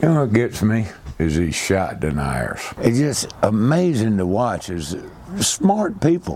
You know what gets me is these shot deniers. It's just amazing to watch as smart people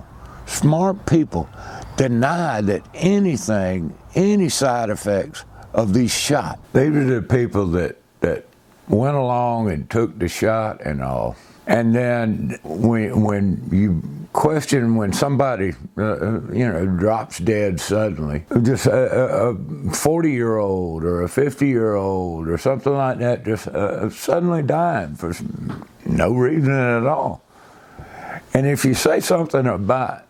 deny that anything, any side effects of these shots. These are the people that went along and took the shot and all. And then when you question when somebody, drops dead suddenly, just a 40-year-old or a 50-year-old or something like that, just suddenly dying for no reason at all. And if you say something about,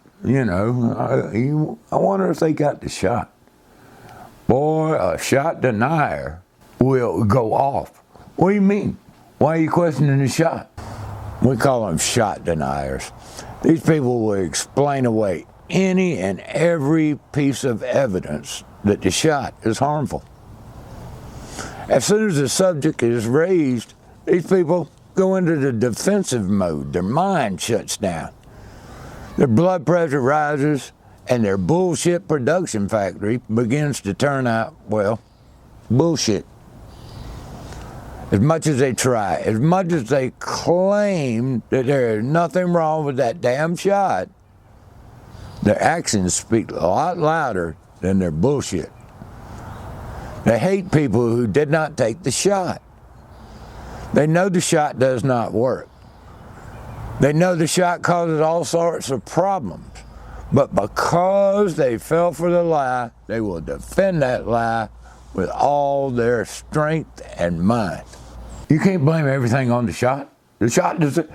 I wonder if they got the shot. Boy, a shot denier will go off. What do you mean? Why are you questioning the shot? We call them shot deniers. These people will explain away any and every piece of evidence that the shot is harmful. As soon as the subject is raised, these people go into the defensive mode. Their mind shuts down. Their blood pressure rises, and their bullshit production factory begins to turn out, well, bullshit. As much as they try, as much as they claim that there is nothing wrong with that damn shot, their actions speak a lot louder than their bullshit. They hate people who did not take the shot. They know the shot does not work. They know the shot causes all sorts of problems. But because they fell for the lie, they will defend that lie with all their strength and mind. You can't blame everything on the shot. The shot doesn't.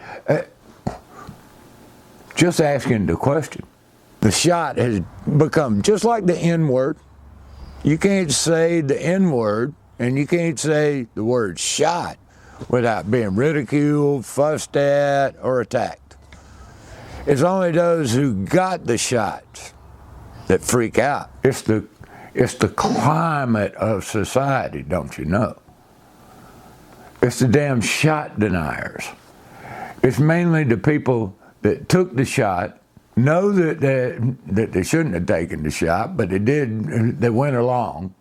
Just asking the question. The shot has become just like the N-word. You can't say the N-word and you can't say the word shot without being ridiculed, fussed at, or attacked. It's only those who got the shots that freak out. It's the climate of society, don't you know? It's the damn shot deniers. It's mainly the people that took the shot, know that they shouldn't have taken the shot, but they did, they went along.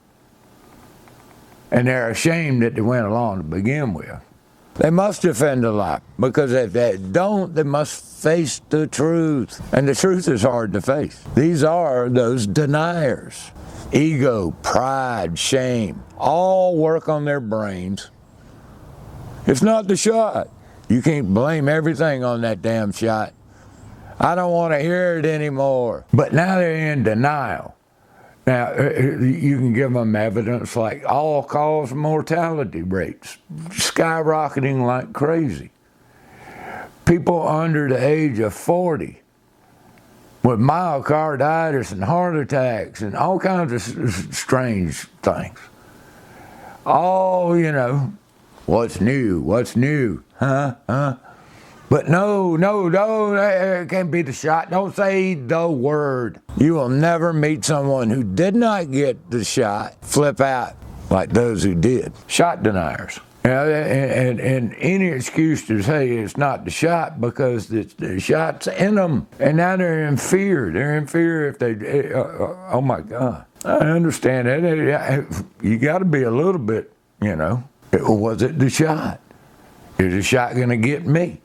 And they're ashamed that they went along to begin with. They must defend the lie, because if they don't, they must face the truth. And the truth is hard to face. These are those deniers. Ego, pride, shame, all work on their brains. It's not the shot. You can't blame everything on that damn shot. I don't want to hear it anymore. But now they're in denial. Now, you can give them evidence like all-cause mortality rates skyrocketing like crazy. People under the age of 40 with myocarditis and heart attacks and all kinds of strange things. All, what's new, huh? But no, it can't be the shot. Don't say the word. You will never meet someone who did not get the shot flip out like those who did. Shot deniers. And any excuse to say it's not the shot because the shot's in them. And now they're in fear. They're in fear if they, oh my God. I understand that. You got to be a little bit, was it the shot? Is the shot going to get me?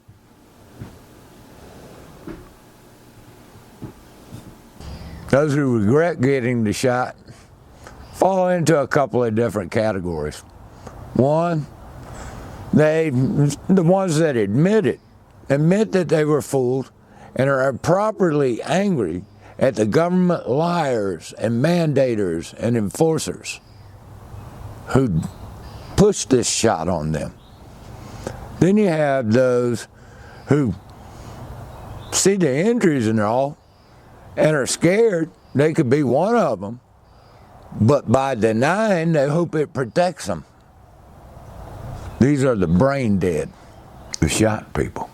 Those who regret getting the shot fall into a couple of different categories. One, the ones that admit that they were fooled and are properly angry at the government liars and mandators and enforcers who pushed this shot on them. Then you have those who see the injuries and all and are scared. They could be one of them, but by denying, they hope it protects them. These are the brain dead, the shot people,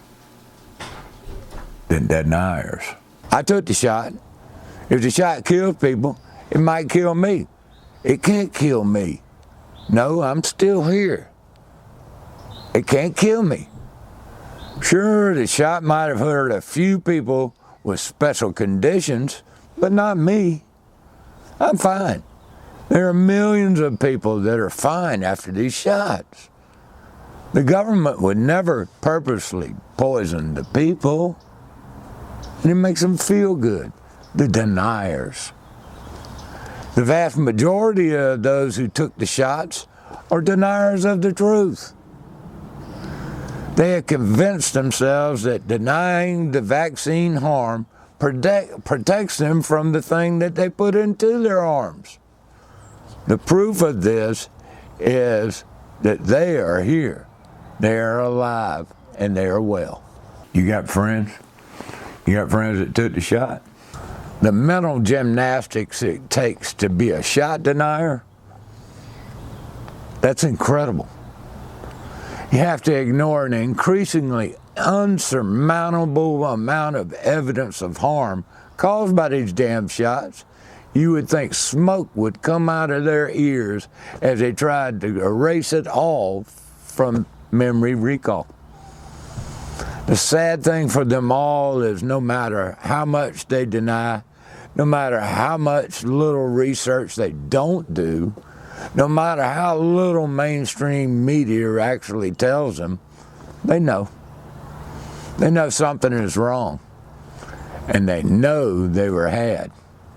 the deniers. I took the shot. If the shot kills people, it might kill me. It can't kill me. No, I'm still here. It can't kill me. Sure, the shot might have hurt a few people with special conditions, but not me. I'm fine. There are millions of people that are fine after these shots. The government would never purposely poison the people, and it makes them feel good. The deniers. The vast majority of those who took the shots are deniers of the truth. They have convinced themselves that denying the vaccine harm protects them from the thing that they put into their arms. The proof of this is that they are here, they are alive, and they are well. You got friends? You got friends that took the shot? The mental gymnastics it takes to be a shot denier, that's incredible. You have to ignore an increasingly unsurmountable amount of evidence of harm caused by these damn shots. You would think smoke would come out of their ears as they tried to erase it all from memory recall. The sad thing for them all is no matter how much they deny, no matter how much little research they don't do, no matter how little mainstream media actually tells them, they know. They know something is wrong, and they know they were had.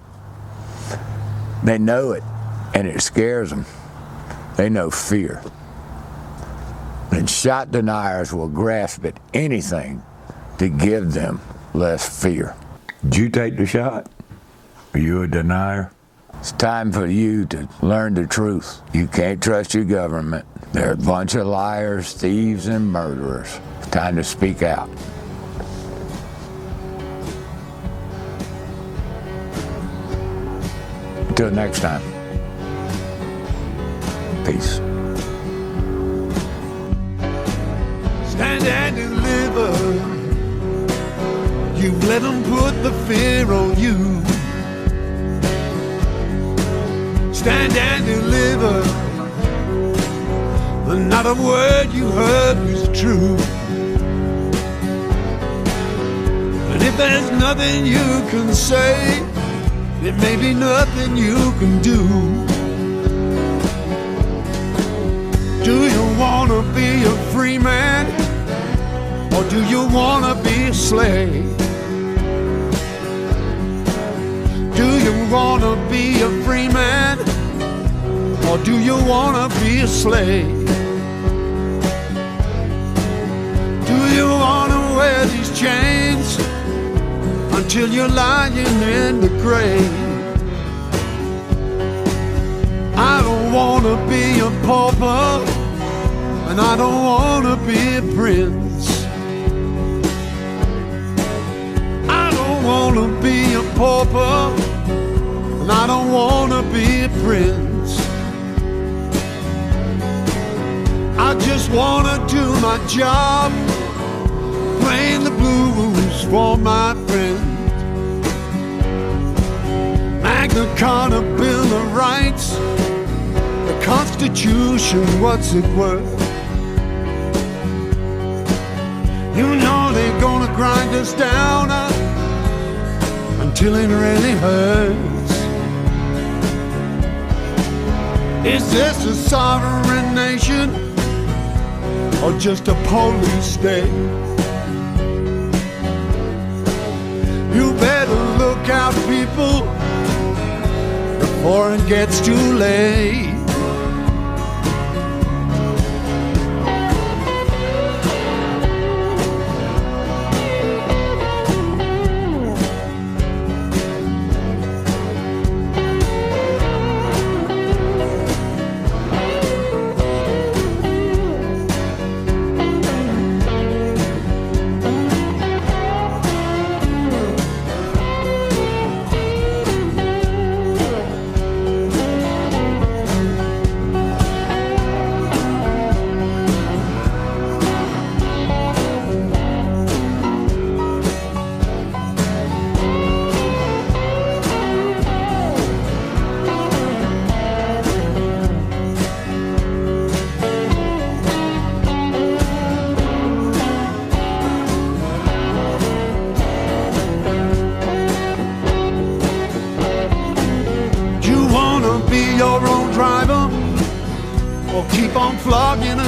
They know it, and it scares them. They know fear. And shot deniers will grasp at anything to give them less fear. Did you take the shot? Are you a denier? It's time for you to learn the truth. You can't trust your government. They're a bunch of liars, thieves, and murderers. It's time to speak out. Until next time, peace. Stand and deliver. You've let them put the fear on you. Stand and deliver. But not a word you heard was true. And if there's nothing you can say, there may be nothing you can do. Do you want to be a free man, or do you want to be a slave? Do you want to be a free man, or do you want to be a slave? Do you want to wear these chains until you're lying in the grave? I don't want to be a pauper, and I don't want to be a prince. I don't want to be a pauper, and I don't want to be a prince. I just want to do my job, playing the blues for my friends. Magna Carta, Bill of Rights, the Constitution, what's it worth? You know they're gonna grind us down until it really hurts. Is this a sovereign nation, or just a police state? You better look out, people, before it gets too late.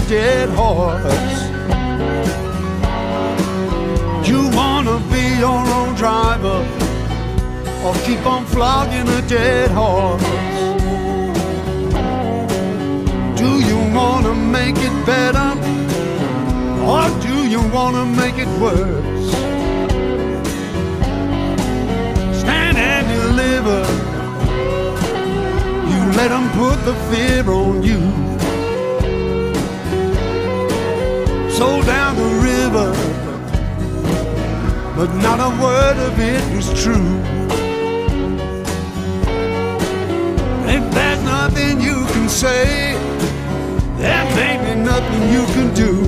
dead horse. You wanna be your own driver or keep on flogging a dead horse? Do you wanna make it better or do you wanna make it worse? Stand and deliver. You let them put the fear on you. Sold down the river, but not a word of it was true. If there's nothing you can say, there may be nothing you can do.